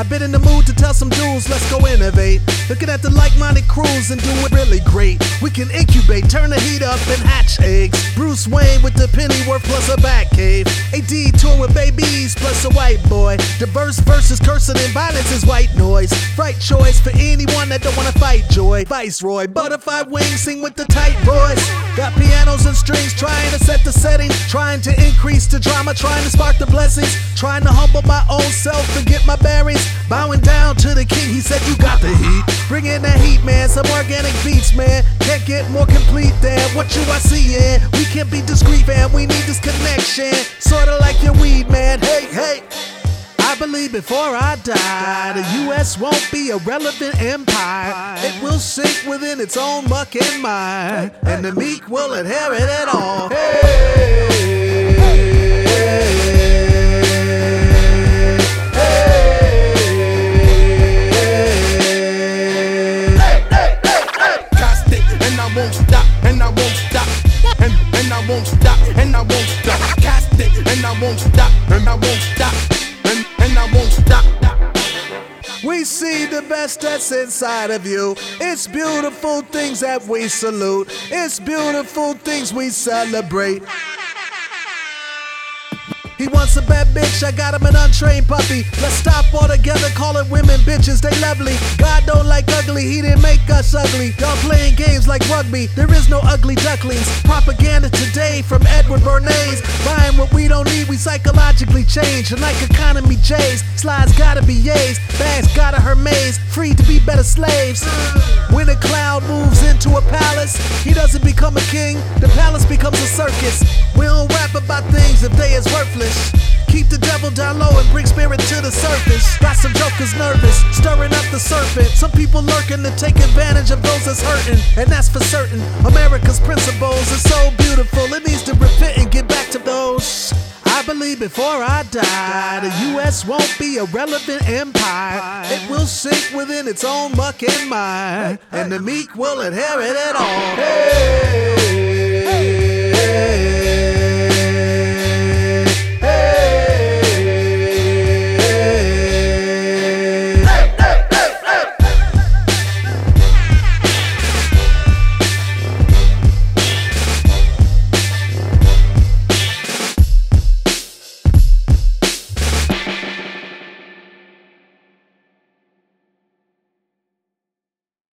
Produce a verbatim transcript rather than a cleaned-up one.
I've been in the mood to tell some dudes, let's go innovate. Looking at the like-minded crews and do it really great. We can incubate, turn the heat up and hatch eggs. Bruce Wayne with the Pennyworth plus a back cave. A D tour with babies plus a white boy. Diverse versus cursing and violence is white noise. Right choice for anyone that don't wanna fight joy. Viceroy, butterfly wings, sing with the tight boys. Got pianos and strings, trying to set the setting. Trying to increase the drama, trying to spark the blessings. Trying to humble my own self and get my bearings. Bowing down to the king, he said you got the heat. Bring in that heat, man, some organic beats, man. Can't get more complete than what you are seeing. We can't be discreet, man, we need this connection. Sorta like your weed, man, hey, hey. I believe before I die, the U S won't be a relevant empire. It will sink within its own muck and mire, and the meek will inherit it all. Hey, and I won't stop, and I won't stop, and, and I won't stop, and I won't stop. Cast it, and I won't stop, and I won't stop, and, and I won't stop. we see the best that's inside of you. It's beautiful things that we salute. It's beautiful things we celebrate. He wants a bad bitch, I got him an untrained puppy. Let's stop all together, call it women bitches, they lovely. God don't like ugly, he didn't make us ugly. Y'all playing games like rugby, there is no ugly ducklings. Propaganda today from Edward Bernays. Buying what we don't need, we psychologically change. And like economy J's, slides gotta be yays. Bags gotta Hermes, free to be better slaves. When a cloud moves into a palace, he doesn't become a king, the palace becomes a circus. We don't rap about things if they is worthless. Keep the devil down low and bring spirit to the surface. Got some jokers nervous, stirring up the serpent. Some people lurking to take advantage of those that's hurting, and that's for certain. America's principles are so beautiful, it needs to repent and get back to those. I believe before I die, the U S won't be a relevant empire. It will sink within its own muck and mire, and the meek will inherit it all. Hey.